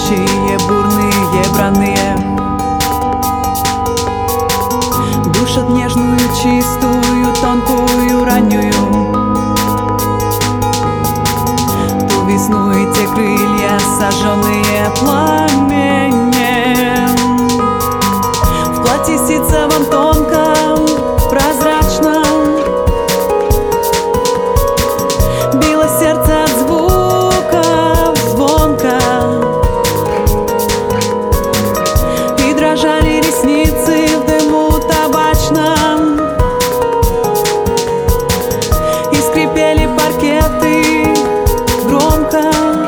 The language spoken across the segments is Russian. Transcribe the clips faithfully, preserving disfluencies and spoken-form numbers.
горячие, бурные, бранные, душат нежную, чистую, тонкую, раннюю ту весну и те крылья, сожженные пламенем. В платье ситцевом тонком, прозрачном било сердце от звуков звонко, и дрожали ресницы в дыму табачном, и скрипели паркеты громко.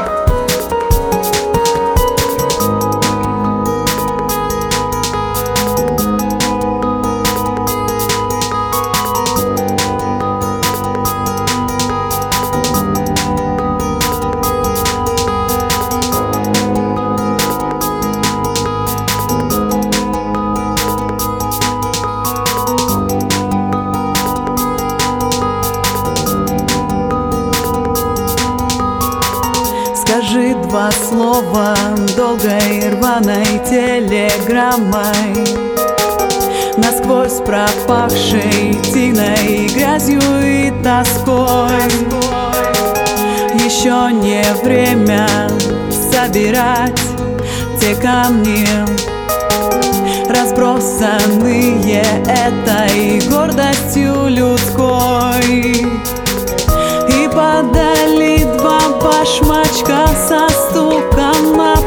Скажи два слова долгой рваной телеграммой, насквозь пропахшей тиной, грязью и тоской. Еще не время собирать те камни, разбросанные этой гордостью людской. И подали два башмачка со стуком на